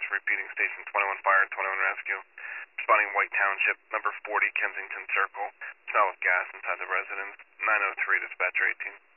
repeating station 21 fire, 21 rescue. Responding White Township, number 40 Kensington Circle. Smell of gas inside the residence. 903 dispatcher 18.